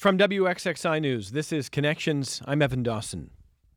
From WXXI News, this is Connections. I'm Evan Dawson.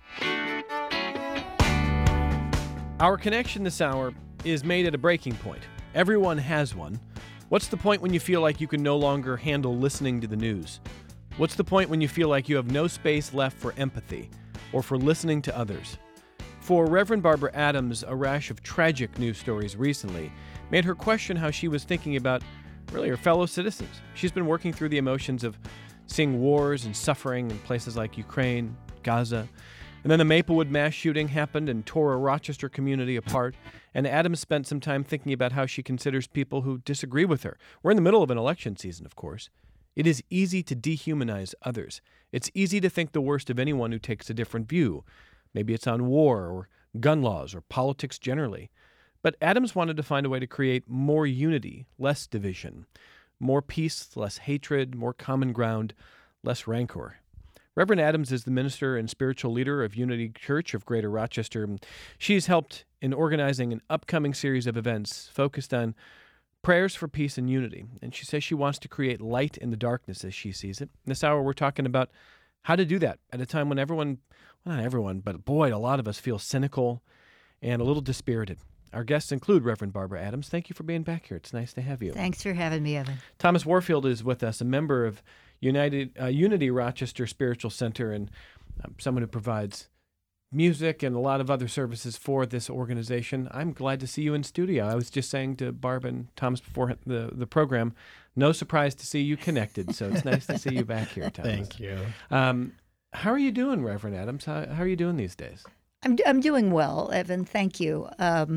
Our connection this hour is made at a breaking point. Everyone has one. What's the point when you feel like you can no longer handle listening to the news? What's the point when you feel like you have no space left for empathy or for listening to others? For Reverend Barbara Adams, a rash of tragic news stories recently made her question how she was thinking about really her fellow citizens. She's been working through the emotions of seeing wars and suffering in places like Ukraine, Gaza. And then the Maplewood mass shooting happened and tore a Rochester community apart. And Adams spent some time thinking about how she considers people who disagree with her. We're in the middle of an election season, of course. It is easy to dehumanize others. It's easy to think the worst of anyone who takes a different view. Maybe it's on war or gun laws or politics generally. But Adams wanted to find a way to create more unity, less division, more peace, less hatred, more common ground, less rancor. Reverend Adams is the minister and spiritual leader of Unity Church of Greater Rochester. She's helped in organizing an upcoming series of events focused on prayers for peace and unity. And she says she wants to create light in the darkness as she sees it. This hour, we're talking about how to do that at a time when everyone, well, not everyone, but boy, a lot of us feel cynical and a little dispirited. Our guests include Reverend Barbara Adams. Thank you for being back here. It's nice to have you. Thanks for having me, Evan. Thomas Warfield is with us, a member of Unity Rochester Spiritual Center and someone who provides music and a lot of other services for this organization. I'm glad to see you in studio. I was just saying to Barb and Thomas before the program, no surprise to see you connected, so it's nice to see you back here, Thomas. Thank you. How are you doing, Reverend Adams? How are you doing these days? I'm doing well, Evan. Thank you.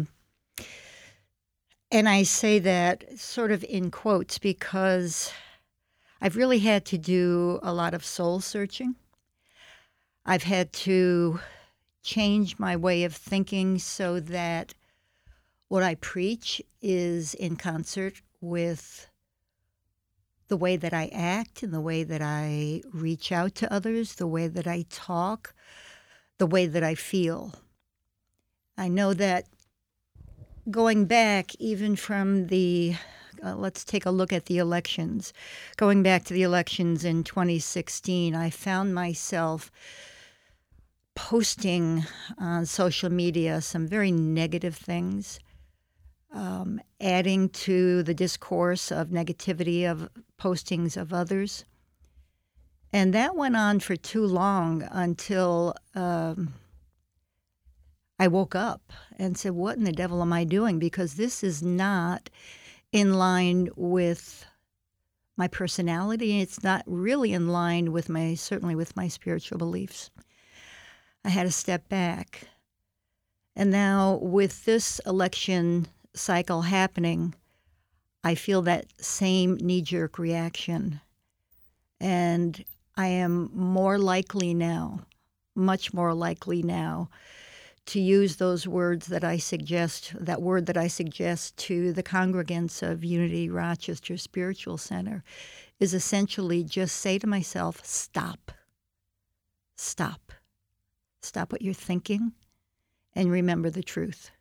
And I say that sort of in quotes because I've really had to do a lot of soul searching. I've had to change my way of thinking so that what I preach is in concert with the way that I act and the way that I reach out to others, the way that I talk, the way that I feel. I know that going back even from the, let's take a look at the elections. Going back to the elections in 2016, I found myself posting on social media some very negative things, adding to the discourse of negativity of postings of others. And that went on for too long until I woke up and said, what in the devil am I doing? Because this is not in line with my personality. It's not really in line with certainly with my spiritual beliefs. I had to step back. And now with this election cycle happening, I feel that same knee-jerk reaction. And I am more likely now, much more likely now, to use those words that I suggest, that word that I suggest to the congregants of Unity Rochester Spiritual Center, is essentially just say to myself, stop. Stop. Stop what you're thinking and remember the truth.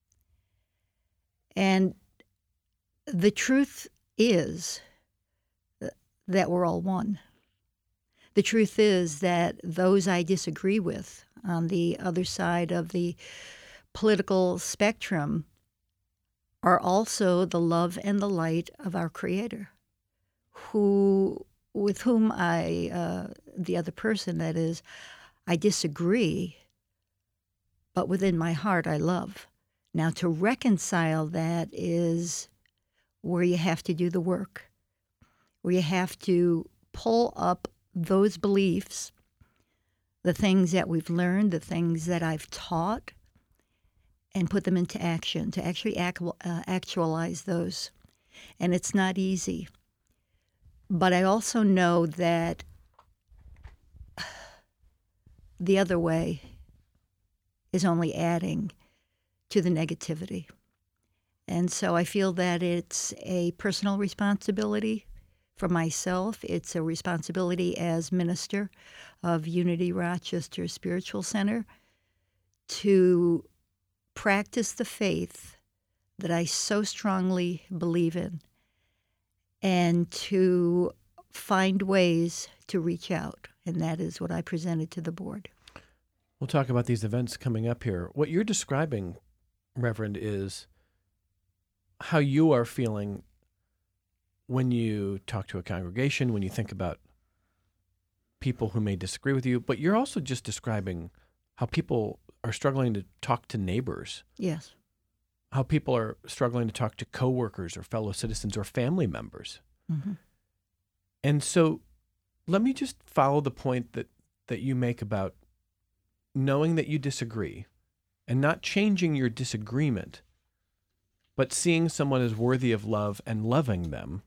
And the truth is that we're all one. The truth is that those I disagree with on the other side of the political spectrum are also the love and the light of our Creator, with whom the other person, that is, I disagree, but within my heart I love. Now, to reconcile that is where you have to do the work, where you have to pull up those beliefs, the things that we've learned, the things that I've taught, and put them into action, to actually actualize those. And it's not easy. But I also know that the other way is only adding to the negativity. And so I feel that it's a personal responsibility for myself. It's a responsibility as minister of Unity Rochester Spiritual Center to practice the faith that I so strongly believe in and to find ways to reach out. And that is what I presented to the board. We'll talk about these events coming up here. What you're describing, Reverend, is how you are feeling when you talk to a congregation, when you think about people who may disagree with you, but you're also just describing how people are struggling to talk to neighbors. Yes. How people are struggling to talk to coworkers or fellow citizens or family members. Mm-hmm. And so let me just follow the point that you make about knowing that you disagree and not changing your disagreement, but seeing someone as worthy of love and loving them.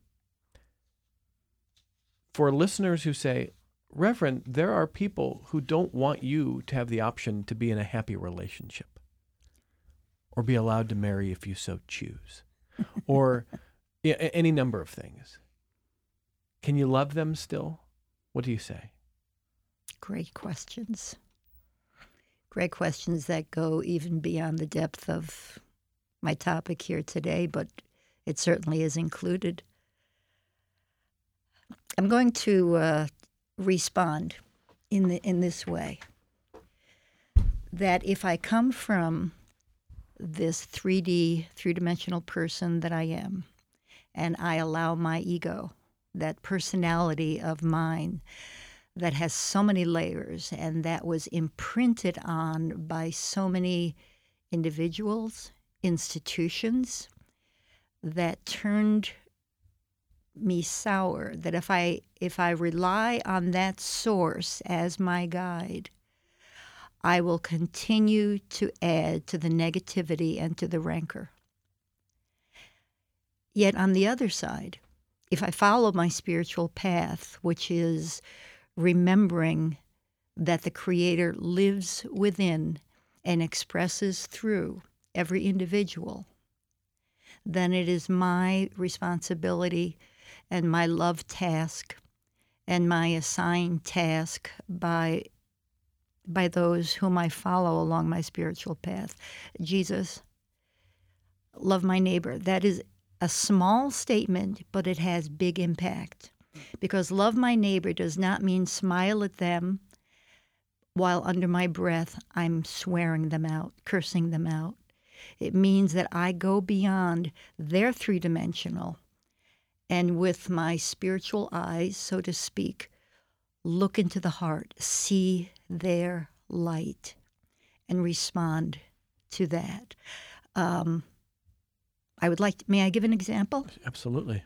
For listeners who say, Reverend, there are people who don't want you to have the option to be in a happy relationship or be allowed to marry if you so choose, or any number of things. Can you love them still? What do you say? Great questions. Great questions that go even beyond the depth of my topic here today, but it certainly is included. I'm going to respond in this way, that if I come from this 3D, three-dimensional person that I am, and I allow my ego, that personality of mine that has so many layers and that was imprinted on by so many individuals, institutions, that turned me sour, that if I rely on that source as my guide, I will continue to add to the negativity and to the rancor. Yet on the other side, if I follow my spiritual path, which is remembering that the Creator lives within and expresses through every individual, then it is my responsibility and my love task and my assigned task by those whom I follow along my spiritual path. Jesus, love my neighbor. That is a small statement, but it has big impact. Because love my neighbor does not mean smile at them while under my breath I'm swearing them out, cursing them out. It means that I go beyond their three-dimensional and with my spiritual eyes, so to speak, look into the heart, see their light, and respond to that. May I give an example? Absolutely.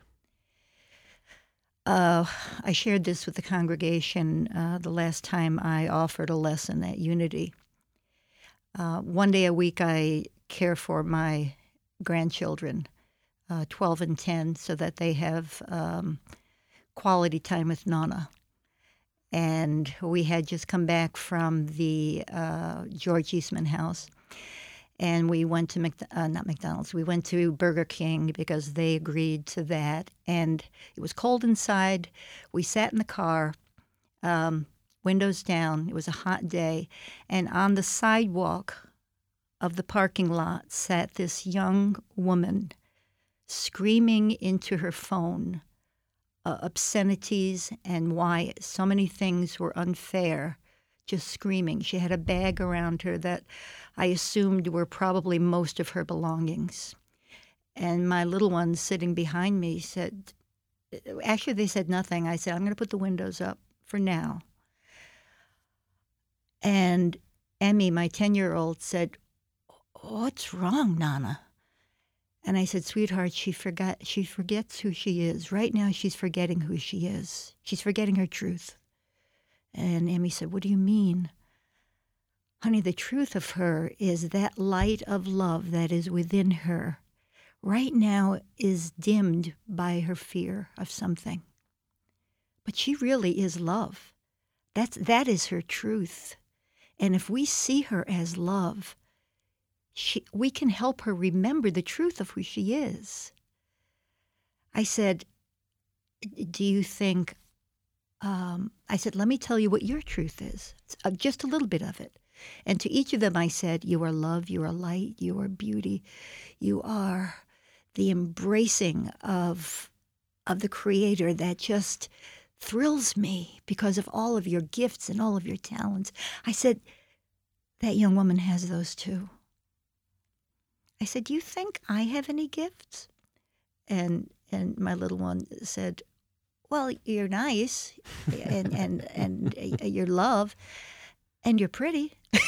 I shared this with the congregation the last time I offered a lesson at Unity. One day a week I care for my grandchildren, 12 and 10, so that they have quality time with Nana. And we had just come back from the George Eastman house, and we went to not McDonald's. We went to Burger King because they agreed to that. And it was cold inside. We sat in the car, windows down. It was a hot day. And on the sidewalk of the parking lot sat this young woman screaming into her phone obscenities and why so many things were unfair, just screaming. She had a bag around her that I assumed were probably most of her belongings. And my little ones sitting behind me said, actually they said nothing. I said, I'm going to put the windows up for now. And Emmy, my 10-year-old, said, what's wrong, Nana? And I said, sweetheart, she forgets who she is. Right now she's forgetting who she is. She's forgetting her truth. And Emmy said, what do you mean? Honey, the truth of her is that light of love that is within her right now is dimmed by her fear of something. But she really is love. That is her truth. And if we see her as love, we can help her remember the truth of who she is. I said, do you think, I said, let me tell you what your truth is, just a little bit of it. And to each of them I said, you are love, you are light, you are beauty, you are the embracing of the Creator that just thrills me because of all of your gifts and all of your talents. I said, that young woman has those too. I said, do you think I have any gifts? And my little one said, well, you're nice and you're love and you're pretty,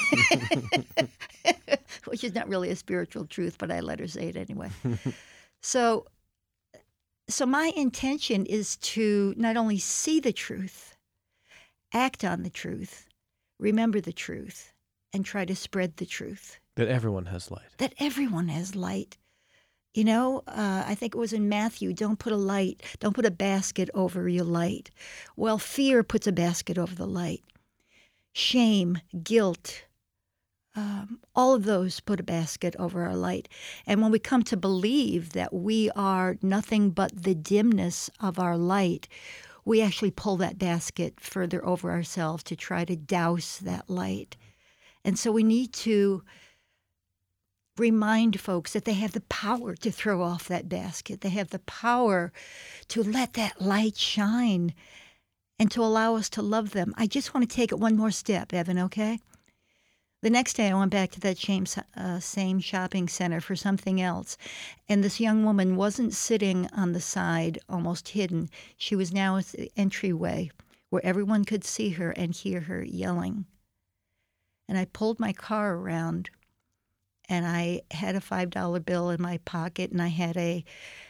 which is not really a spiritual truth, but I let her say it anyway. So my intention is to not only see the truth, act on the truth, remember the truth, and try to spread the truth. That everyone has light. That everyone has light. You know, I think it was in Matthew, don't put a basket over your light. Well, fear puts a basket over the light. Shame, guilt, all of those put a basket over our light. And when we come to believe that we are nothing but the dimness of our light, we actually pull that basket further over ourselves to try to douse that light. And so we need to remind folks that they have the power to throw off that basket. They have the power to let that light shine and to allow us to love them. I just want to take it one more step, Evan, okay? The next day I went back to that same shopping center for something else, and this young woman wasn't sitting on the side, almost hidden. She was now at the entryway where everyone could see her and hear her yelling. And I pulled my car around, and I had a $5 bill in my pocket, and I had a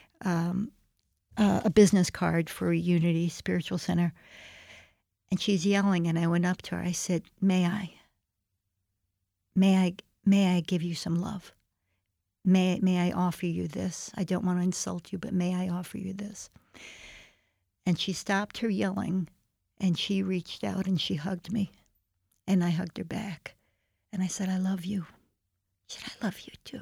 business card for Unity Spiritual Center. And she's yelling, and I went up to her. I said, May I give you some love? May I offer you this? I don't want to insult you, but may I offer you this? And she stopped her yelling, and she reached out and she hugged me, and I hugged her back. And I said, I love you. She said, I love you too.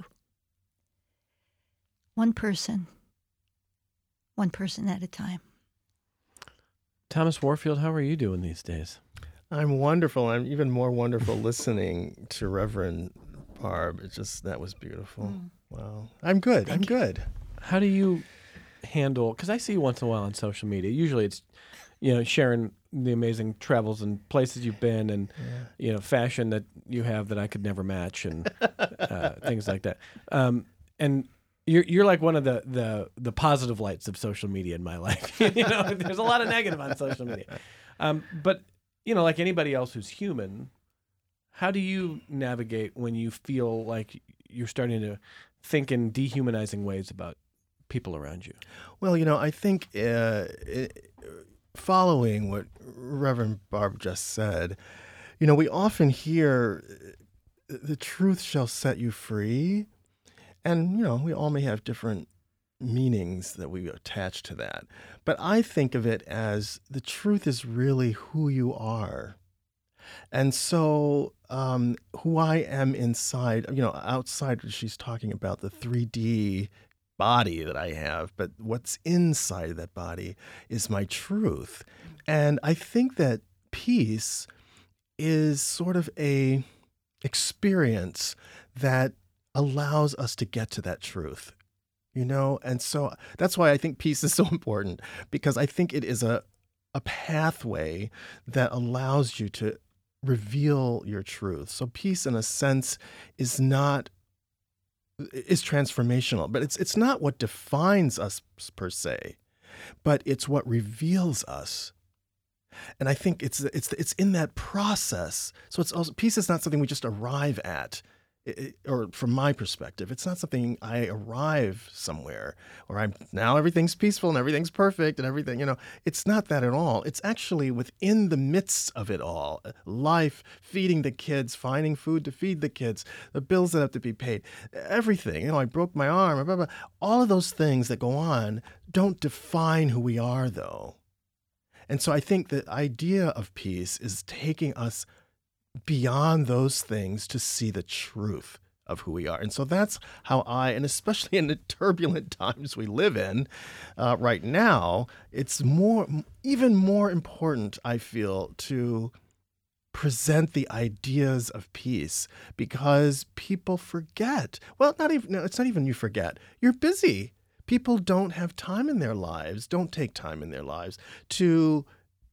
One person at a time. Thomas Warfield, how are you doing these days? I'm wonderful. I'm even more wonderful listening to Reverend Barb. That was beautiful. Wow. I'm good. I'm good. How do you handle, because I see you once in a while on social media. Usually it's, sharing the amazing travels and places you've been and, fashion that you have that I could never match and things like that. And you're like one of the positive lights of social media in my life. There's a lot of negative on social media. But, like anybody else who's human, how do you navigate when you feel like you're starting to think in dehumanizing ways about people around you? Well, I think following what Reverend Barb just said, we often hear the truth shall set you free. And, we all may have different meanings that we attach to that. But I think of it as the truth is really who you are. And so who I am inside, outside, she's talking about the 3D body that I have, but what's inside that body is my truth. And I think that peace is sort of a experience that allows us to get to that truth, And so that's why I think peace is so important, because I think it is a pathway that allows you to reveal your truth. So peace, in a sense, is transformational, but it's not what defines us per se, but it's what reveals us. And I think it's in that process. So it's also, peace is not something we just arrive at. Or from my perspective, it's not something I arrive somewhere or now everything's peaceful and everything's perfect and everything, it's not that at all. It's actually within the midst of it all. Life, feeding the kids, finding food to feed the kids, the bills that have to be paid, everything. I broke my arm, blah, blah, blah. All of those things that go on don't define who we are, though. And so I think the idea of peace is taking us beyond those things to see the truth of who we are. And so that's how and especially in the turbulent times we live in right now, it's even more important, I feel, to present the ideas of peace, because people forget. Well, it's not even you forget. You're busy. People don't have time in their lives, don't take time in their lives to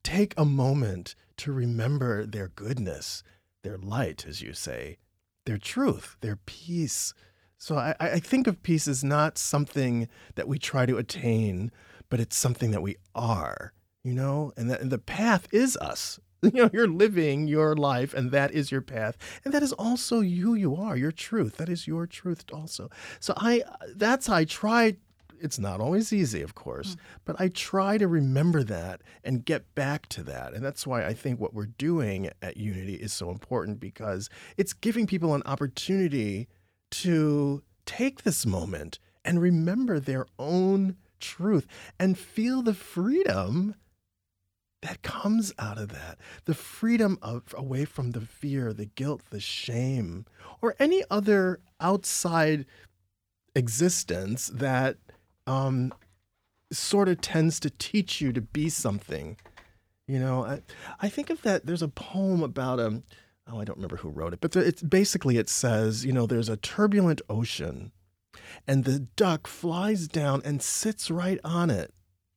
take a moment to remember their goodness, their light, as you say, their truth, their peace. So I think of peace as not something that we try to attain, but it's something that we are, and the path is us. You're living your life, and that is your path. And that is also who you are, your truth. That is your truth also. So that's how I try. It's not always easy, of course, but I try to remember that and get back to that. And that's why I think what we're doing at Unity is so important, because it's giving people an opportunity to take this moment and remember their own truth and feel the freedom that comes out of that, the freedom away from the fear, the guilt, the shame, or any other outside existence that sort of tends to teach you to be something. I think of that. There's a poem about I don't remember who wrote it, but it says, there's a turbulent ocean, and the duck flies down and sits right on it.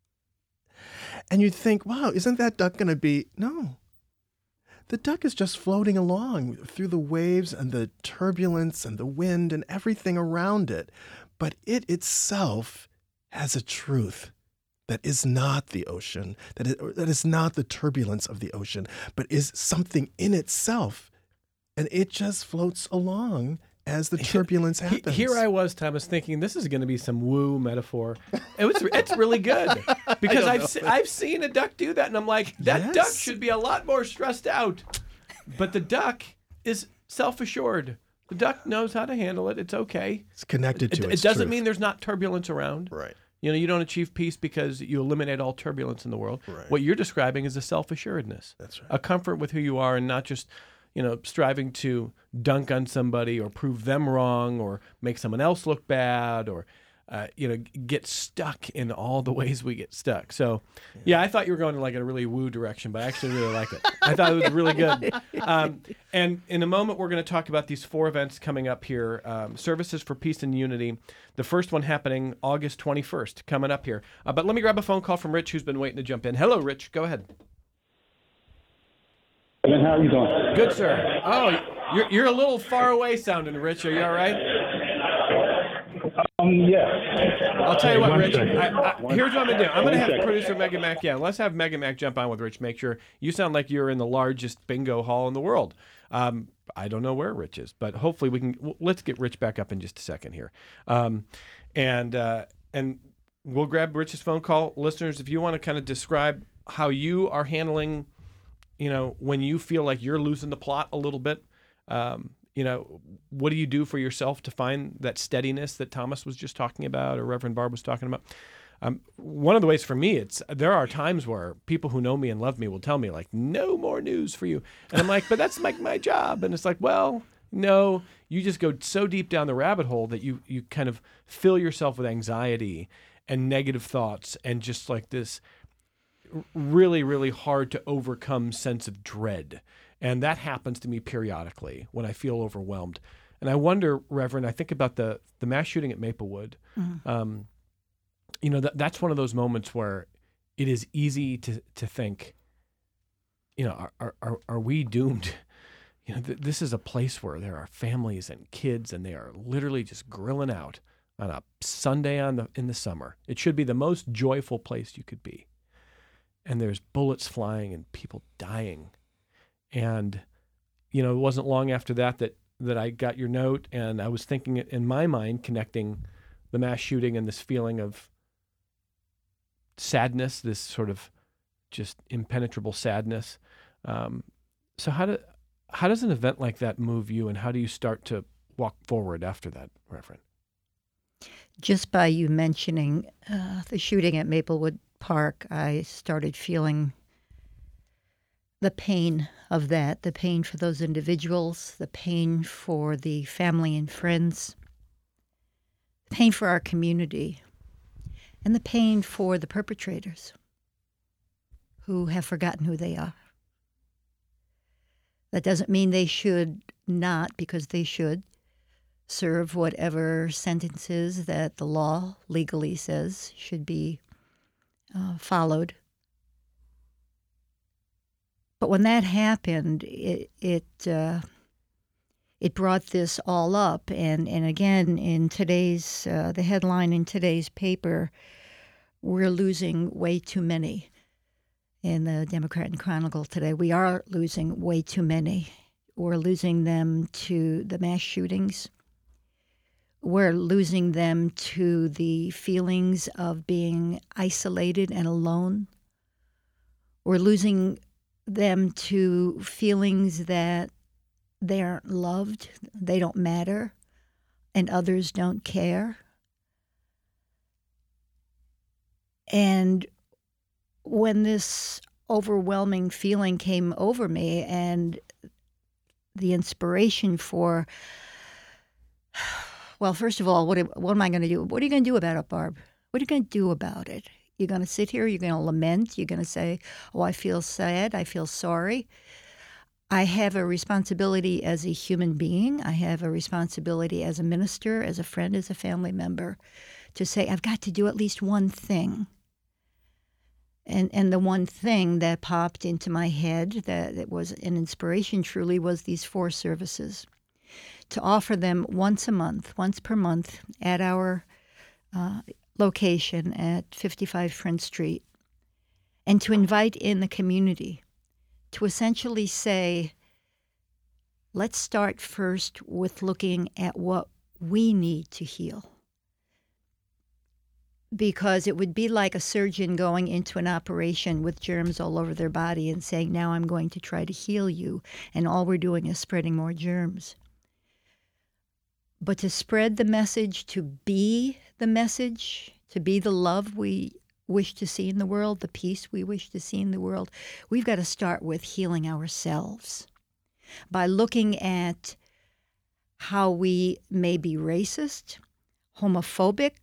And you'd think, wow, isn't that duck going to be? No. The duck is just floating along through the waves and the turbulence and the wind and everything around it. But it itself has a truth that is not the ocean, that is not the turbulence of the ocean, but is something in itself. And it just floats along as the turbulence happens. Here I was, Thomas, thinking this is going to be some woo metaphor. It's really good, because I've seen a duck do that, and I'm like, that duck should be a lot more stressed out. But the duck is self-assured. The duck knows how to handle it. It's okay. It's connected to its It doesn't truth. mean there's not turbulence around. Right. You don't achieve peace because you eliminate all turbulence in the world. Right. What you're describing is a self-assuredness. That's right. A comfort with who you are, and not just striving to dunk on somebody or prove them wrong or make someone else look bad or, get stuck in all the ways we get stuck. So, I thought you were going in a really woo direction, but I actually really like it. I thought it was really good. And in a moment, we're going to talk about these 4 events coming up here, Services for Peace and Unity. The first one happening August 21st, coming up here. But let me grab a phone call from Rich, who's been waiting to jump in. Hello, Rich. Go ahead. Evan, how are you doing? Good, sir. Oh, you're a little far away sounding, Rich. Are you all right? Yeah. I'll tell you what, Rich. Here's what I'm going to do. I'm going to have producer Megan Mack. Yeah, let's have Megan Mack jump on with Rich. Make sure you sound like you're in the largest bingo hall in the world. I don't know where Rich is, but hopefully we can. Let's get Rich back up in just a second here. And we'll grab Rich's phone call. Listeners, if you want to kind of describe how you are handling, when you feel like you're losing the plot a little bit, what do you do for yourself to find that steadiness that Thomas was just talking about, or Reverend Barb was talking about? One of the ways for me, there are times where people who know me and love me will tell me, no more news for you. And I'm like, but that's my job. And it's like, well, no, you just go so deep down the rabbit hole that you kind of fill yourself with anxiety and negative thoughts and just this really, really hard to overcome sense of dread. And that happens to me periodically when I feel overwhelmed. And I wonder, Reverend, I think about the mass shooting at Maplewood. Mm-hmm. That's one of those moments where it is easy to think, are we doomed? This is a place where there are families and kids, and they are literally just grilling out on a Sunday in the summer. It should be the most joyful place you could be. And there's bullets flying and people dying. And, it wasn't long after that I got your note, and I was thinking in my mind, connecting the mass shooting and this feeling of sadness, this sort of just impenetrable sadness. So how does an event like that move you, and how do you start to walk forward after that, Reverend? Just by you mentioning the shooting at Maplewood Park, I started feeling the pain of that, the pain for those individuals, the pain for the family and friends, the pain for our community, and the pain for the perpetrators who have forgotten who they are. That doesn't mean they should not, because they should, serve whatever sentences that the law legally says should be followed. But when that happened, it brought this all up. And again, in today's, the headline in today's paper, we're losing way too many. In the Democrat and Chronicle today, we are losing way too many. We're losing them to the mass shootings. We're losing them to the feelings of being isolated and alone. We're losing them to feelings that they aren't loved, they don't matter, and others don't care. And when this overwhelming feeling came over me and the inspiration for, well, first of all, what am I going to do? What are you going to do about it, Barb? What are you going to do about it? You're going to sit here, you're going to lament, you're going to say, oh, I feel sad, I feel sorry. I have a responsibility as a human being. I have a responsibility as a minister, as a friend, as a family member, to say, I've got to do at least one thing. And the one thing that popped into my head that it was an inspiration truly was these 4 services. To offer them once per month at our location at 55 Front Street, and to invite in the community to essentially say, let's start first with looking at what we need to heal. Because it would be like a surgeon going into an operation with germs all over their body and saying, now I'm going to try to heal you, and all we're doing is spreading more germs. But to spread the message, to be the message, to be the love we wish to see in the world, the peace we wish to see in the world, we've got to start with healing ourselves by looking at how we may be racist, homophobic,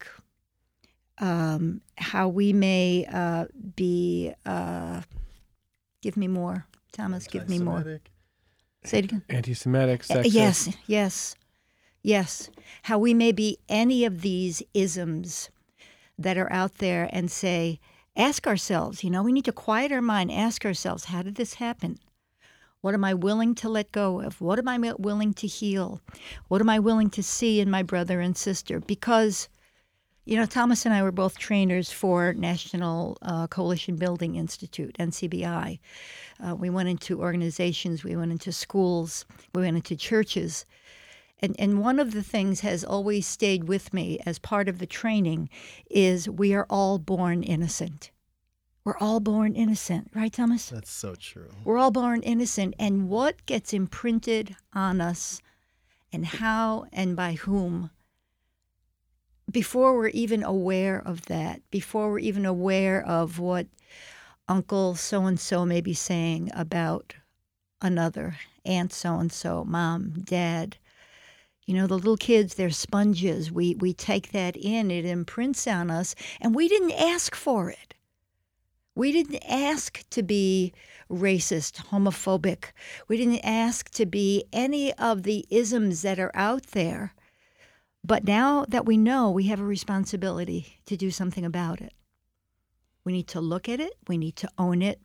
how we may be, give me more, Thomas, give me more. Say it again. Anti-Semitic, sexist. Yes. How we may be any of these isms that are out there and say, ask ourselves, we need to quiet our mind, ask ourselves, how did this happen? What am I willing to let go of? What am I willing to heal? What am I willing to see in my brother and sister? Because, Thomas and I were both trainers for National Coalition Building Institute, NCBI. We went into organizations, we went into schools, we went into churches. And one of the things has always stayed with me as part of the training is we are all born innocent. We're all born innocent, right, Thomas? That's so true. We're all born innocent. And what gets imprinted on us and how and by whom, before we're even aware of that, before we're even aware of what Uncle so-and-so may be saying about another, Aunt so-and-so, Mom, Dad, the little kids, they're sponges. We take that in. It imprints on us, and we didn't ask for it. We didn't ask to be racist, homophobic. We didn't ask to be any of the isms that are out there. But now that we know, we have a responsibility to do something about it. We need to look at it. We need to own it.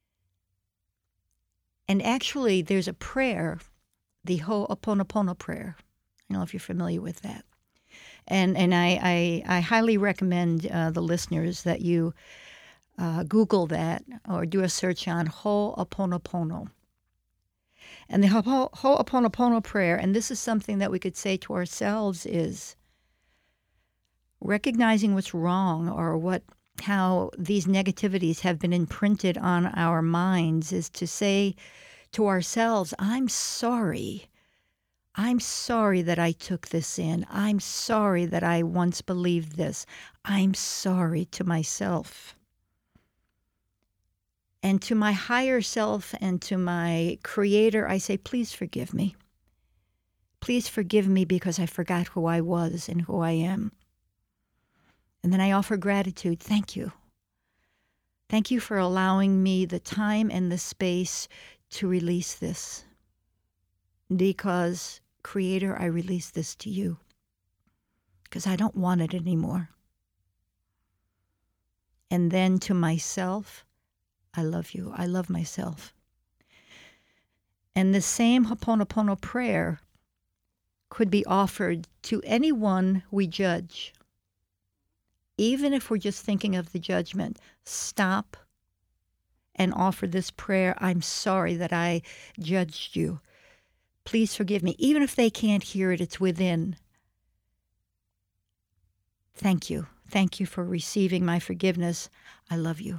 And actually, there's a prayer, the Ho'oponopono prayer. I don't know if you're familiar with that. And I highly recommend the listeners that you Google that or do a search on Ho'oponopono. And the Ho'oponopono prayer, and this is something that we could say to ourselves, is recognizing what's wrong or how these negativities have been imprinted on our minds, is to say to ourselves, I'm sorry. I'm sorry that I took this in. I'm sorry that I once believed this. I'm sorry to myself. And to my higher self and to my Creator, I say, please forgive me. Please forgive me because I forgot who I was and who I am. And then I offer gratitude. Thank you. Thank you for allowing me the time and the space to release this. Because, Creator, I release this to you. Because I don't want it anymore. And then to myself, I love you. I love myself. And the same Ho'oponopono prayer could be offered to anyone we judge. Even if we're just thinking of the judgment, stop and offer this prayer. I'm sorry that I judged you. Please forgive me. Even if they can't hear it, it's within. Thank you. Thank you for receiving my forgiveness. I love you.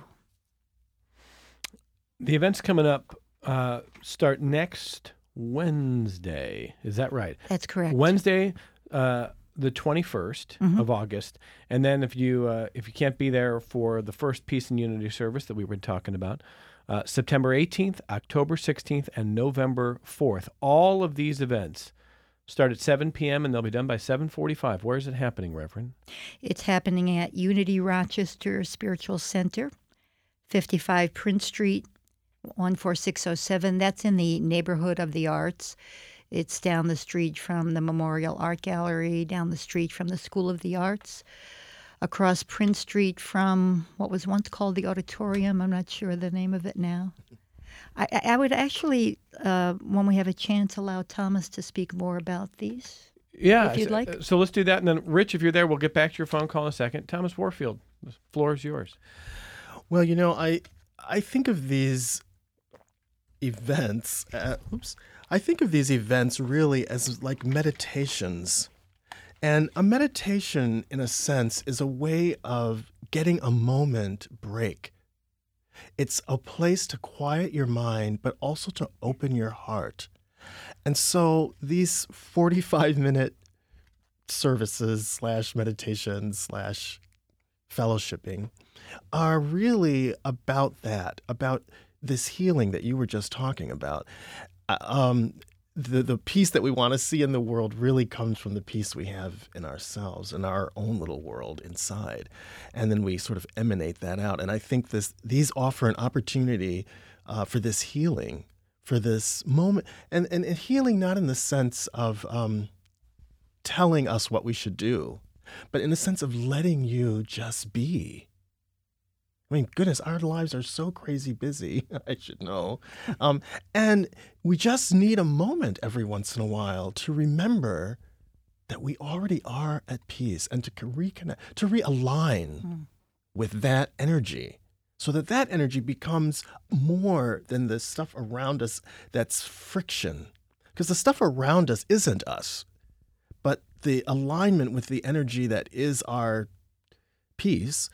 The events coming up start next Wednesday. Is that right? That's correct. Wednesday, the 21st of August. And then if you can't be there for the first Peace and Unity service that we were talking about, September 18th, October 16th, and November 4th. All of these events start at 7 p.m. and they'll be done by 7:45. Where is it happening, Reverend? It's happening at Unity Rochester Spiritual Center, 55 Prince Street, 14607. That's in the neighborhood of the arts. It's down the street from the Memorial Art Gallery, down the street from the School of the Arts, across Prince Street from what was once called the Auditorium. I'm not sure the name of it now. I would actually, when we have a chance, allow Thomas to speak more about these. Yeah. If you'd like. So let's do that. And then, Rich, if you're there, we'll get back to your phone call in a second. Thomas Warfield, the floor is yours. Well, I think of these events. I think of these events really as like meditations. And a meditation, in a sense, is a way of getting a moment break. It's a place to quiet your mind, but also to open your heart. And so these 45-minute services / meditations / fellowshipping are really about that, about this healing that you were just talking about. The peace that we want to see in the world really comes from the peace we have in ourselves, in our own little world inside. And then we sort of emanate that out. And I think these offer an opportunity for this healing, for this moment. And healing not in the sense of telling us what we should do, but in the sense of letting you just be. I mean, goodness, our lives are so crazy busy, I should know. And we just need a moment every once in a while to remember that we already are at peace and to reconnect, to realign with that energy so that energy becomes more than the stuff around us that's friction. Because the stuff around us isn't us, but the alignment with the energy that is our peace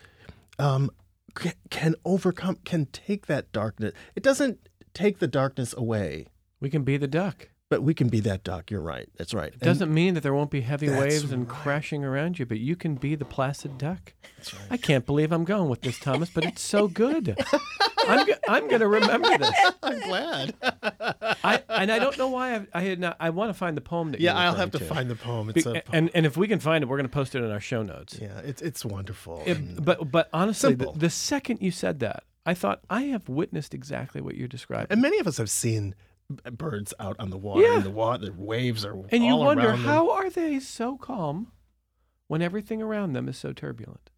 can take that darkness. It doesn't take the darkness away. We can be the duck. But we can be that duck. You're right. That's right. It doesn't mean that there won't be heavy waves and right. crashing around you, but you can be the placid duck. That's right. I can't believe I'm going with this, Thomas, but it's so good. I'm going to remember this. I'm glad. I don't know why I want to find the poem that. Yeah, you're I'll have referring to find the poem. It's a and if we can find it, we're going to post it in our show notes. Yeah, it's wonderful. But honestly, Simple. the second you said that, I thought I have witnessed exactly what you're describing. And many of us have seen birds out on the water, Yeah. and the waves are And you all wonder, around them. how are they so calm when everything around them is so turbulent?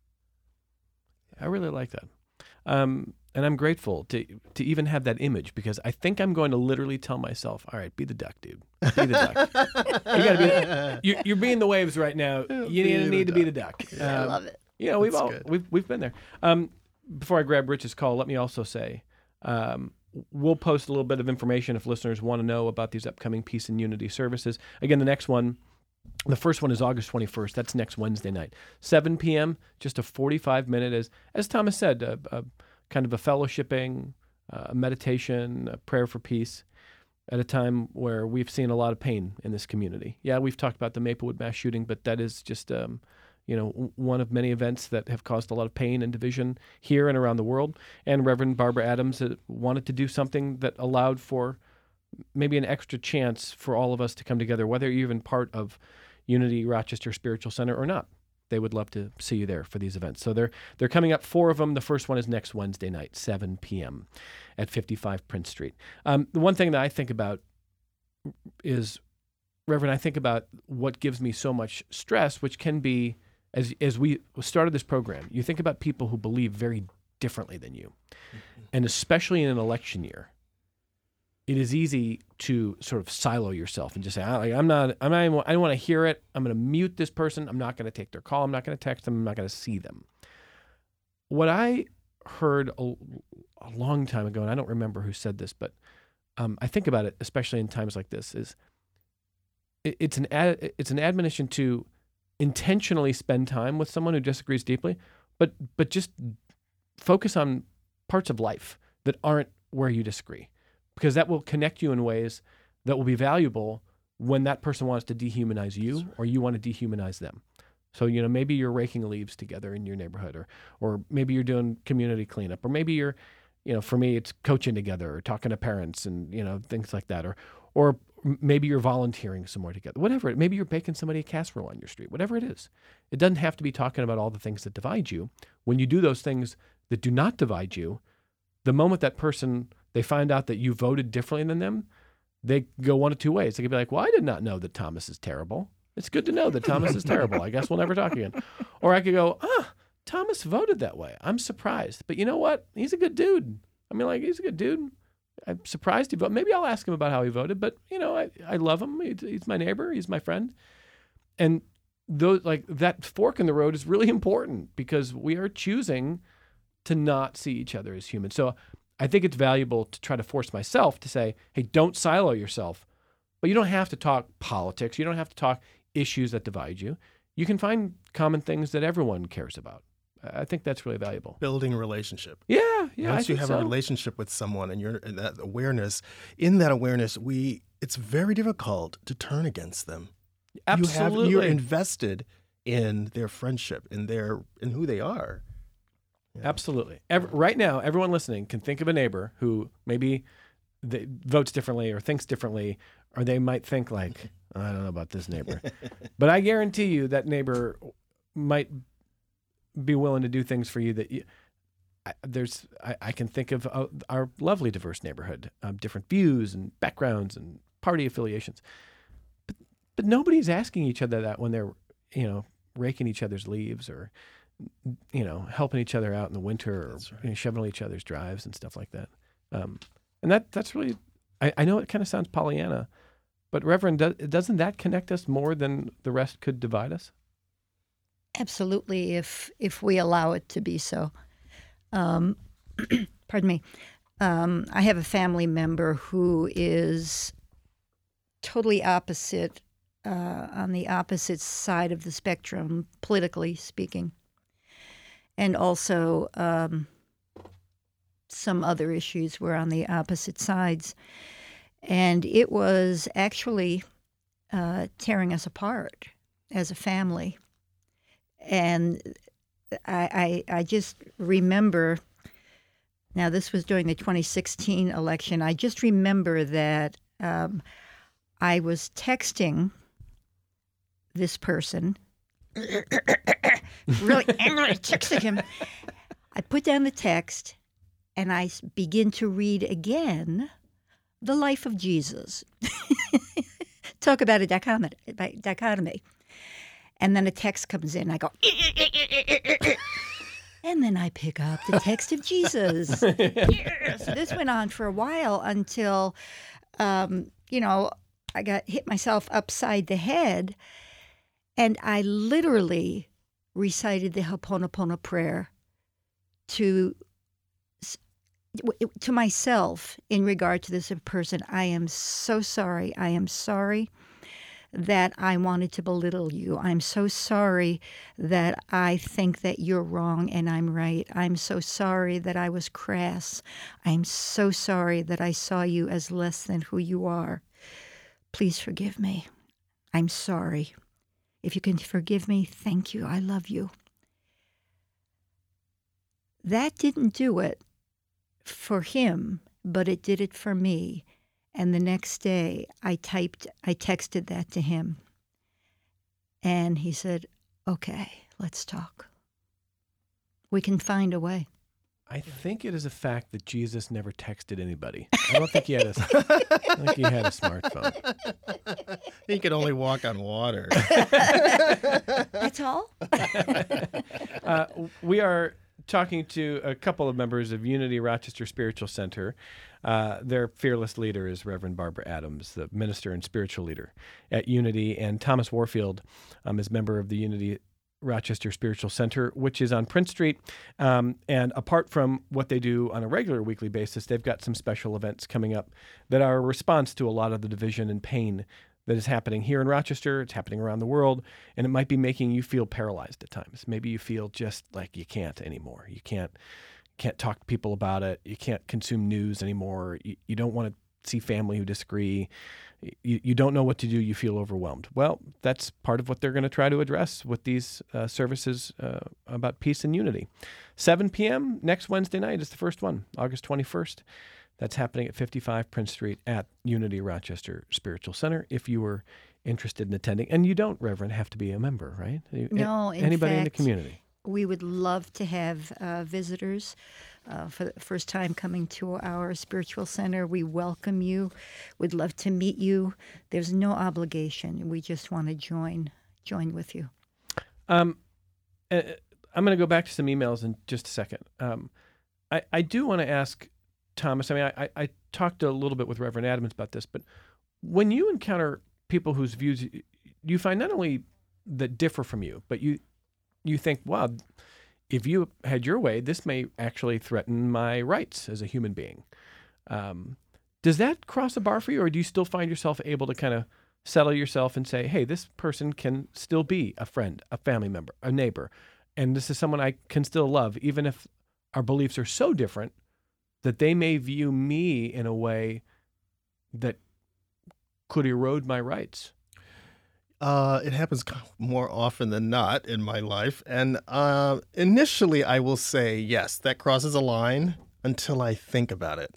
I really like that. And I'm grateful to even have that image, because I think I'm going to literally tell myself, all right, be the duck, dude. Be the duck. You gotta be you're being the waves right now. You need to be the duck. I love it. You know, we've That's been there. Before I grab Rich's call, let me also say, we'll post a little bit of information if listeners want to know about these upcoming Peace and Unity services. Again, the first one is August 21st. That's next Wednesday night, 7 p.m., just a 45-minute, as Thomas said, a kind of a fellowshipping, a meditation, a prayer for peace at a time where we've seen a lot of pain in this community. Yeah, we've talked about the Maplewood mass shooting, but that is just one of many events that have caused a lot of pain and division here and around the world. And Reverend Barbara Adams wanted to do something that allowed for maybe an extra chance for all of us to come together, whether you're even part of Unity Rochester Spiritual Center or not. They would love to see you there for these events. So they're coming up, 4 of them. The first one is next Wednesday night, 7 p.m. at 55 Prince Street. The one thing that I think about is, Reverend, I think about what gives me so much stress, which can be, as we started this program, you think about people who believe very differently than you. Mm-hmm. And especially in an election year, it is easy to sort of silo yourself and just say, I don't want to hear it. I'm going to mute this person. I'm not going to take their call. I'm not going to text them. I'm not going to see them. What I heard a long time ago, and I don't remember who said this, but I think about it, especially in times like this, is it's an admonition to intentionally spend time with someone who disagrees deeply, but just focus on parts of life that aren't where you disagree, because that will connect you in ways that will be valuable when that person wants to dehumanize you or you want to dehumanize them. So, maybe you're raking leaves together in your neighborhood, or maybe you're doing community cleanup, or maybe you're, for me, it's coaching together or talking to parents and, things like that, or maybe you're volunteering somewhere together, whatever. Maybe you're baking somebody a casserole on your street, whatever it is. It doesn't have to be talking about all the things that divide you. When you do those things that do not divide you, the moment that person, they find out that you voted differently than them, they go one of two ways. They could be like, well, I did not know that Thomas is terrible. It's good to know that Thomas is terrible. I guess we'll never talk again. Or I could go, Thomas voted that way. I'm surprised. But you know what? He's a good dude. He's a good dude. I'm surprised he voted. Maybe I'll ask him about how he voted, but I love him. He's my neighbor. He's my friend. And those, that fork in the road is really important because we are choosing to not see each other as humans. So I think it's valuable to try to force myself to say, hey, don't silo yourself. But you don't have to talk politics. You don't have to talk issues that divide you. You can find common things that everyone cares about. I think that's really valuable. Building a relationship. Yeah. Once you have a relationship with someone and you're in that awareness, it's very difficult to turn against them. Absolutely. You're invested in their friendship, in who they are. Yeah. Absolutely. Right now, everyone listening can think of a neighbor who maybe votes differently or thinks differently, or they might think I don't know about this neighbor. But I guarantee you that neighbor might be willing to do things for you that I can think of our lovely diverse neighborhood, different views and backgrounds and party affiliations. But nobody's asking each other that when they're, raking each other's leaves or, helping each other out in the winter or shoveling each other's drives and stuff like that. And that's really, I know it kind of sounds Pollyanna, but Reverend, doesn't that connect us more than the rest could divide us? Absolutely, if we allow it to be so. Pardon me. I have a family member who is totally opposite, on the opposite side of the spectrum, politically speaking, and also some other issues were on the opposite sides. And it was actually tearing us apart as a family. And I just remember, now this was during the 2016 election, I just remember that I was texting this person, really angrily texted him. I put down the text and I begin to read again The Life of Jesus. Talk about a dichotomy. And then a text comes in. I go, and then I pick up the text of Jesus. So this went on for a while until, I got hit myself upside the head. And I literally recited the Ho'oponopono prayer to myself in regard to this person. I am so sorry. I am sorry that I wanted to belittle you. I'm so sorry that I think that you're wrong and I'm right. I'm so sorry that I was crass. I'm so sorry that I saw you as less than who you are. Please forgive me. I'm sorry. If you can forgive me, thank you. I love you. That didn't do it for him, but it did it for me. And the next day, I texted that to him. And he said, okay, let's talk. We can find a way. I think it is a fact that Jesus never texted anybody. I don't think he had a smartphone. He could only walk on water. That's all? We are talking to a couple of members of Unity Rochester Spiritual Center. Their fearless leader is Reverend Barbara Adams, the minister and spiritual leader at Unity, and Thomas Warfield is member of the Unity Rochester Spiritual Center, which is on Prince Street. And apart from what they do on a regular weekly basis, they've got some special events coming up that are a response to a lot of the division and pain that is happening here in Rochester. It's happening around the world, and it might be making you feel paralyzed at times. Maybe you feel just like you can't anymore. You can't talk to people about it. You can't consume news anymore. You don't want to see family who disagree. You don't know what to do. You feel overwhelmed. Well, that's part of what they're going to try to address with these services about peace and unity. 7 p.m. next Wednesday night is the first one, August 21st. That's happening at 55 Prince Street at Unity Rochester Spiritual Center. If you were interested in attending, and you don't, Reverend, have to be a member, right? No, anybody in the fact, community. We would love to have visitors for the first time coming to our spiritual center. We welcome you. We'd love to meet you. There's no obligation. We just want to join with you. I'm going to go back to some emails in just a second. I do want to ask Thomas, I mean, I talked a little bit with Reverend Adams about this, but when you encounter people whose views you find not only that differ from you, but you think, wow, if you had your way, this may actually threaten my rights as a human being. Does that cross a bar for you, or do you still find yourself able to kind of settle yourself and say, hey, this person can still be a friend, a family member, a neighbor, and this is someone I can still love, even if our beliefs are so different that they may view me in a way that could erode my rights? It happens more often than not in my life. And initially, I will say, yes, that crosses a line until I think about it.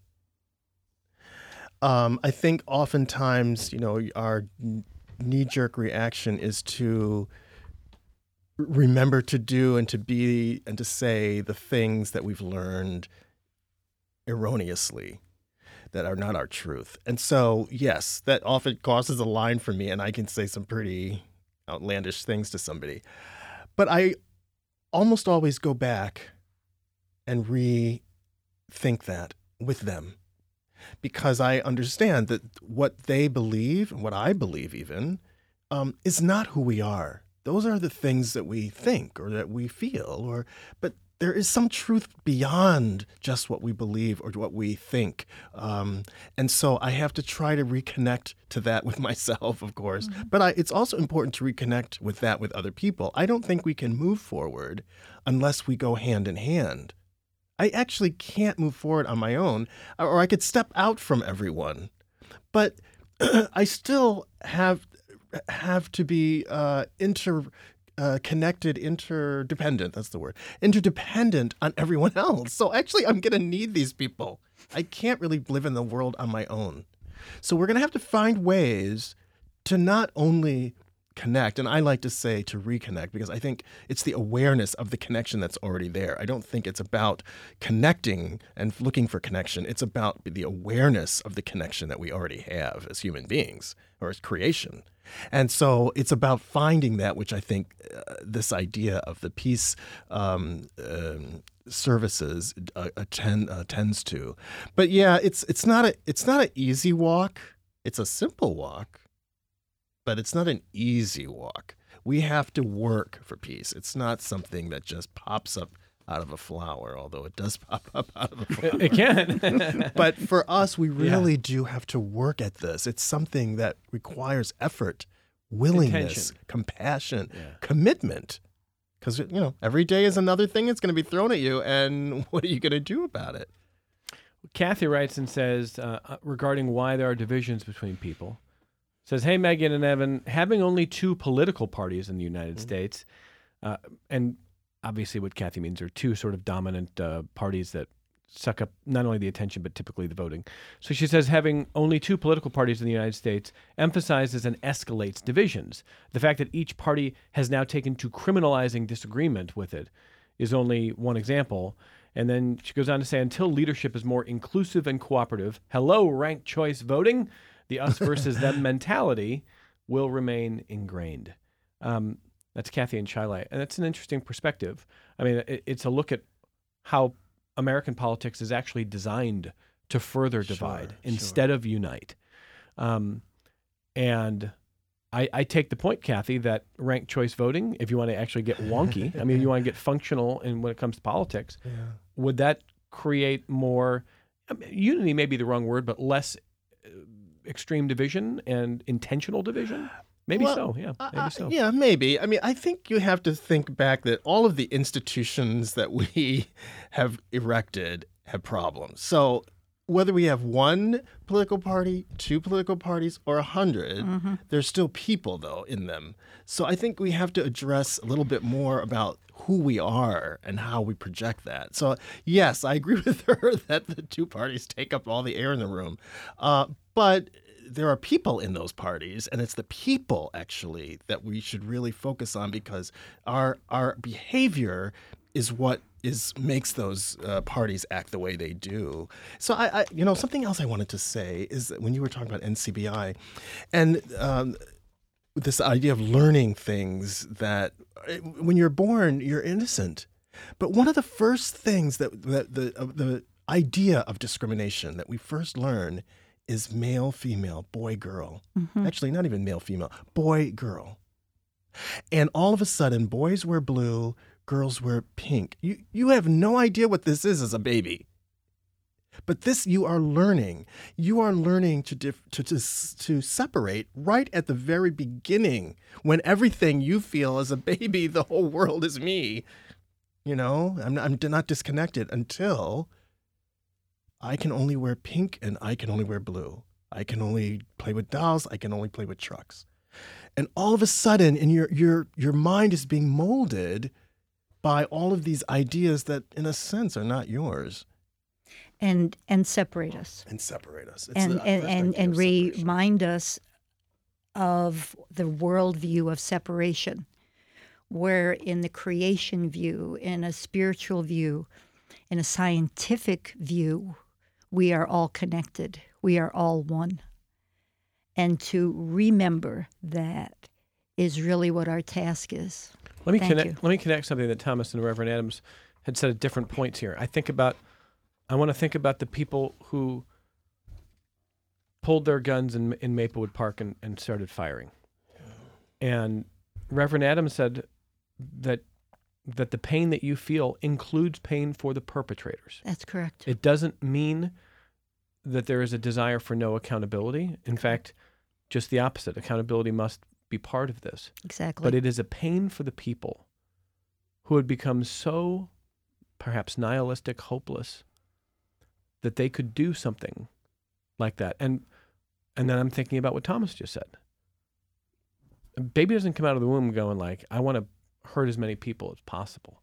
I think oftentimes, our knee-jerk reaction is to remember to do and to be and to say the things that we've learned erroneously, that are not our truth. And so, yes, that often crosses a line for me, and I can say some pretty outlandish things to somebody. But I almost always go back and rethink that with them, because I understand that what they believe, and what I believe even, is not who we are. Those are the things that we think or that we feel, but there is some truth beyond just what we believe or what we think. And so I have to try to reconnect to that with myself, of course. Mm-hmm. But it's also important to reconnect with that with other people. I don't think we can move forward unless we go hand in hand. I actually can't move forward on my own, or I could step out from everyone. But I still have to be connected, interdependent, that's the word, interdependent on everyone else. So actually, I'm going to need these people. I can't really live in the world on my own. So we're going to have to find ways to not only connect, and I like to say to reconnect, because I think it's the awareness of the connection that's already there. I don't think it's about connecting and looking for connection. It's about the awareness of the connection that we already have as human beings or as creation. And so it's about finding that, which I think this idea of the peace services tends to. But yeah, it's not an easy walk. It's a simple walk, but it's not an easy walk. We have to work for peace. It's not something that just pops up out of a flower, although it does pop up out of a flower. It can. But for us, we really do have to work at this. It's something that requires effort, willingness, compassion, commitment. Because, every day is another thing that's going to be thrown at you, and what are you going to do about it? Kathy writes and says, regarding why there are divisions between people, says, hey, Megan and Evan, having only two political parties in the United States, and obviously what Kathy means are two sort of dominant parties that suck up not only the attention, but typically the voting. So she says having only two political parties in the United States emphasizes and escalates divisions. The fact that each party has now taken to criminalizing disagreement with it is only one example. And then she goes on to say, until leadership is more inclusive and cooperative, hello, ranked choice voting, the us versus them mentality will remain ingrained. That's Kathy and Chile. And that's an interesting perspective. I mean, it's a look at how American politics is actually designed to further divide instead of unite. And I take the point, Kathy, that ranked choice voting, if you want to actually get wonky, I mean, you want to get functional when it comes to politics, would that create more, unity may be the wrong word, but less extreme division and intentional division? Maybe so. Yeah, maybe. I mean, I think you have to think back that all of the institutions that we have erected have problems. So whether we have one political party, two political parties, or 100, there's still people, though, in them. So I think we have to address a little bit more about who we are and how we project that. So, yes, I agree with her that the two parties take up all the air in the room. But there are people in those parties, and it's the people, actually, that we should really focus on, because our behavior is what makes those parties act the way they do. So I something else I wanted to say is that when you were talking about NCBI and this idea of learning things, that when you're born, you're innocent. But one of the first things that the idea of discrimination that we first learn is male, female, boy, girl. Actually, not even male, female, boy, girl. And all of a sudden, boys wear blue, girls wear pink. You have no idea what this is as a baby. But this you are learning. You are learning to separate right at the very beginning, when everything you feel as a baby, the whole world is me. You know, I'm not disconnected until I can only wear pink and I can only wear blue. I can only play with dolls. I can only play with trucks. And all of a sudden, in your mind is being molded by all of these ideas that, in a sense, are not yours. And separate us. And separate us. And remind us of the worldview of separation, where in the creation view, in a spiritual view, in a scientific view, we are all connected. We are all one. And to remember that is really what our task is. Let me connect something that Thomas and Reverend Adams had said at different points here. I want to think about the people who pulled their guns in Maplewood Park and started firing. And Reverend Adams said that the pain that you feel includes pain for the perpetrators. That's correct. It doesn't mean that there is a desire for no accountability. In fact, just the opposite. Accountability must be part of this. Exactly. But it is a pain for the people who had become so perhaps nihilistic, hopeless, that they could do something like that. And then I'm thinking about what Thomas just said. A baby doesn't come out of the womb going like, I want to hurt as many people as possible.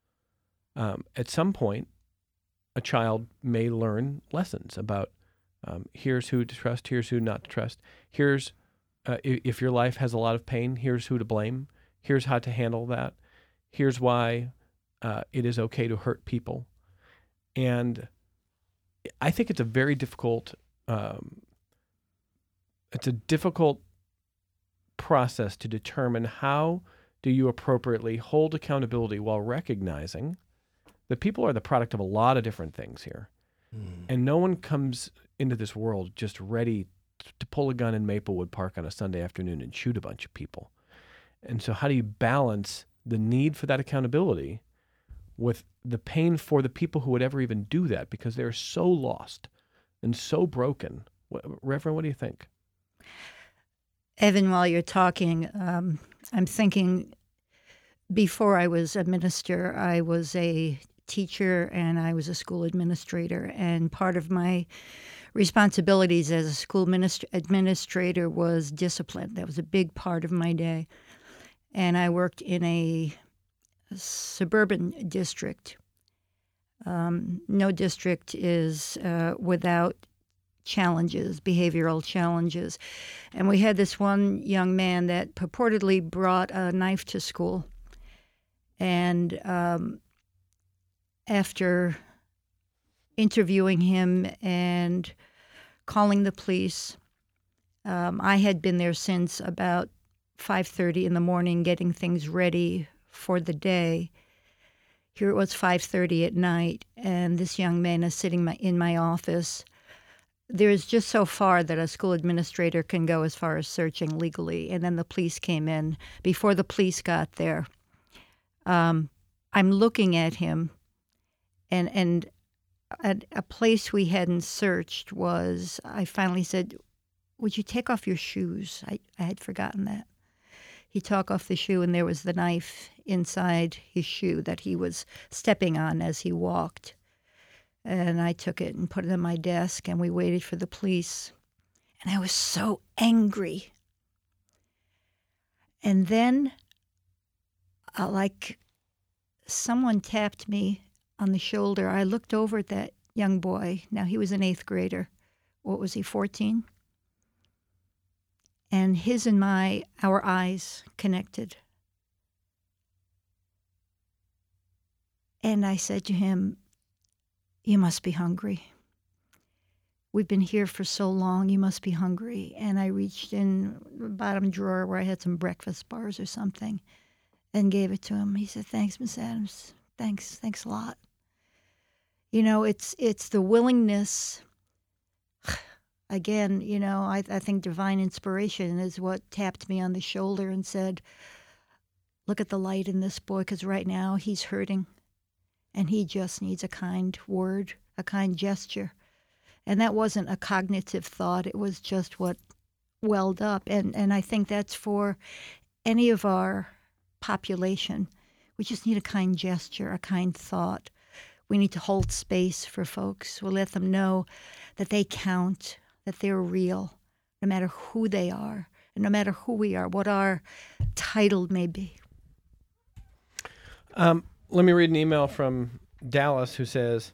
At some point, a child may learn lessons about here's who to trust, here's who not to trust. Here's, if your life has a lot of pain, here's who to blame. Here's how to handle that. Here's why it is okay to hurt people. And I think it's a very difficult, process to determine how do you appropriately hold accountability while recognizing that people are the product of a lot of different things here. And no one comes into this world just ready to pull a gun in Maplewood Park on a Sunday afternoon and shoot a bunch of people. And so how do you balance the need for that accountability with the pain for the people who would ever even do that, because they're so lost and so broken? Reverend, what do you think? Evan, while you're talking, I'm thinking, before I was a minister, I was a teacher and I was a school administrator. And part of my responsibilities as a school administrator was discipline. That was a big part of my day. And I worked in a suburban district. No district is without challenges, behavioral challenges. And we had this one young man that purportedly brought a knife to school. And after interviewing him and calling the police, I had been there since about 5:30 in the morning getting things ready for the day. Here it was 5:30 at night, and this young man is sitting in my office. There's just so far that a school administrator can go as far as searching legally, and then the police came in. Before the police got there, I'm looking at him, and at a place we hadn't searched was, I finally said, "Would you take off your shoes?" I had forgotten that. He took off the shoe, and there was the knife inside his shoe that he was stepping on as he walked. And I took it and put it on my desk, and we waited for the police. And I was so angry. And then, like someone tapped me on the shoulder, I looked over at that young boy. Now, he was an 8th grader. What was he, 14? And his and our eyes connected. And I said to him, "You must be hungry. We've been here for so long, you must be hungry." And I reached in the bottom drawer where I had some breakfast bars or something and gave it to him. He said, "Thanks, Miss Adams. Thanks a lot." You know, it's the willingness. Again, you know, I think divine inspiration is what tapped me on the shoulder and said, "Look at the light in this boy, because right now he's hurting, and he just needs a kind word, a kind gesture." And that wasn't a cognitive thought. It was just what welled up. And I think that's for any of our population. We just need a kind gesture, a kind thought. We need to hold space for folks. We'll let them know that they count, that they're real, no matter who they are, and no matter who we are, what our title may be. Let me read an email from Dallas who says,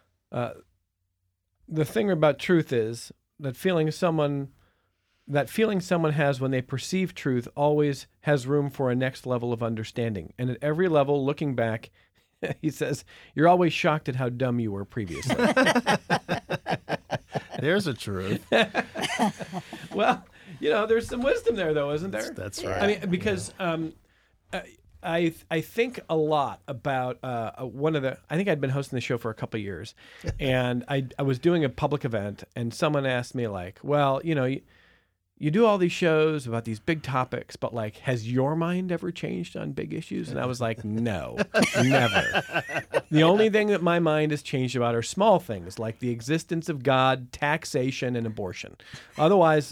the thing about truth is that feeling someone has when they perceive truth always has room for a next level of understanding. And at every level, looking back, he says, you're always shocked at how dumb you were previously. There's a truth. Well, you know, there's some wisdom there, though, isn't there? That's right. I mean, because I think a lot about I think I'd been hosting the show for a couple of years, and I was doing a public event, and someone asked me, like, well, you know, you do all these shows about these big topics, but, like, has your mind ever changed on big issues? And I was like, no, never. The only thing that my mind has changed about are small things, like the existence of God, taxation, and abortion. Otherwise,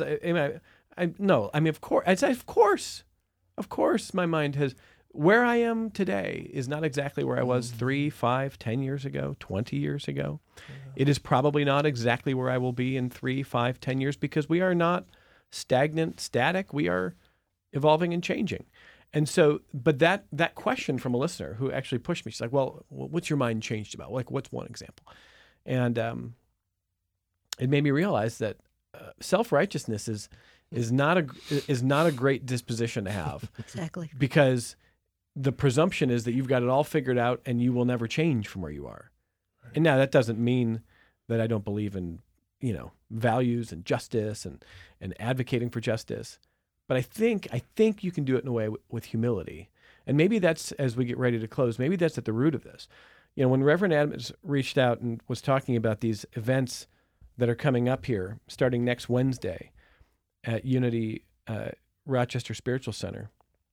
of course, my mind has. Where I am today is not exactly where I was 3, 5, 10 years ago, 20 years ago. It is probably not exactly where I will be in 3, 5, 10 years, because we are not static. We are evolving and changing. And so, but that question from a listener who actually pushed me, she's like, well, what's your mind changed about? Like, what's one example? And it made me realize that self-righteousness is not a great disposition to have. Exactly. Because the presumption is that you've got it all figured out and you will never change from where you are. Right. And now that doesn't mean that I don't believe in, you know, values and justice and advocating for justice. But I think you can do it in a way with humility. And maybe that's, as we get ready to close, maybe that's at the root of this. You know, when Reverend Adams reached out and was talking about these events that are coming up here starting next Wednesday at Unity Rochester Spiritual Center,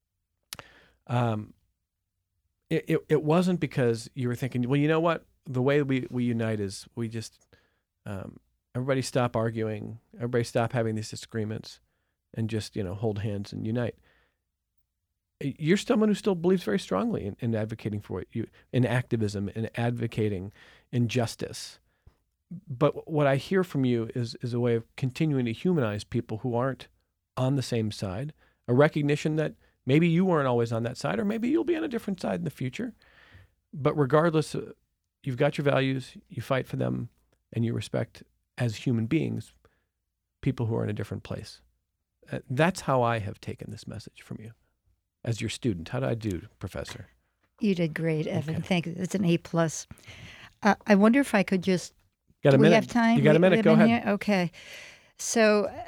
it wasn't because you were thinking, well, you know what? The way we unite is we just, everybody stop arguing, everybody stop having these disagreements, and just, you know, hold hands and unite. You're someone who still believes very strongly in advocating for in activism, in advocating in justice. But what I hear from you is a way of continuing to humanize people who aren't on the same side, a recognition that maybe you weren't always on that side, or maybe you'll be on a different side in the future. But regardless, you've got your values, you fight for them, and you respect, as human beings, people who are in a different place. That's how I have taken this message from you as your student. How did I do, Professor? You did great, Evan. Okay. Thank you. It's an A+. I wonder if I could just... Got a do minute? we have time? You got a minute? Go ahead. Here? Okay. So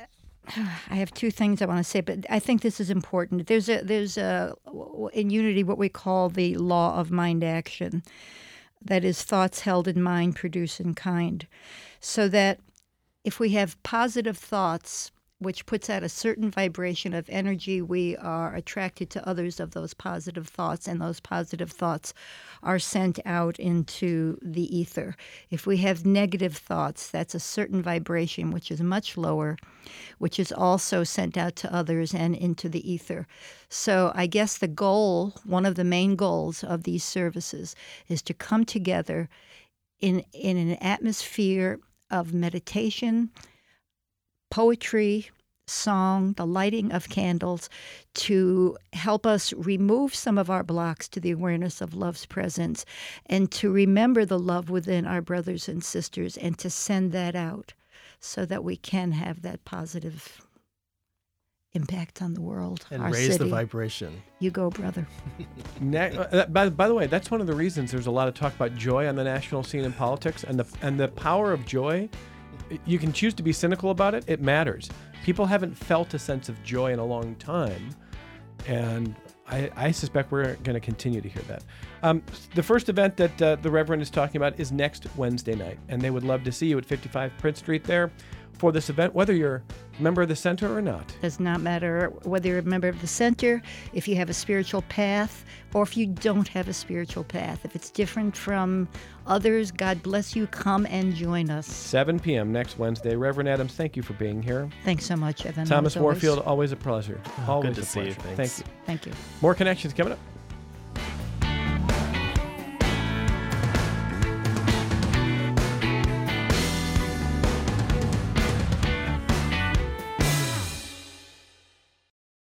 I have two things I want to say, but I think this is important. There's in Unity what we call the law of mind action. That is, thoughts held in mind produce in kind. So that if we have positive thoughts, which puts out a certain vibration of energy, we are attracted to others of those positive thoughts, and those positive thoughts are sent out into the ether. If we have negative thoughts, that's a certain vibration which is much lower, which is also sent out to others and into the ether. So I guess the goal, one of the main goals of these services, is to come together in an atmosphere of meditation, poetry, song, the lighting of candles, to help us remove some of our blocks to the awareness of love's presence, and to remember the love within our brothers and sisters, and to send that out so that we can have that positive impact on the world, And our raise city. the vibration. You go, brother. By the way, that's one of the reasons there's a lot of talk about joy on the national scene in politics, and the power of joy. You can choose to be cynical about it. It matters. People haven't felt a sense of joy in a long time, and I suspect we're going to continue to hear that. The first event that the Reverend is talking about is next Wednesday night, and they would love to see you at 55 Prince Street there for this event, whether you're a member of the center or not. Does not matter whether you're a member of the center, if you have a spiritual path, or if you don't have a spiritual path. If it's different from others, God bless you. Come and join us. 7 p.m. next Wednesday. Reverend Adams, thank you for being here. Thanks so much, Evan. Thomas As always. Warfield, always a pleasure. Always good to a see you. pleasure. Thanks. Thank you. Thank you. More connections coming up.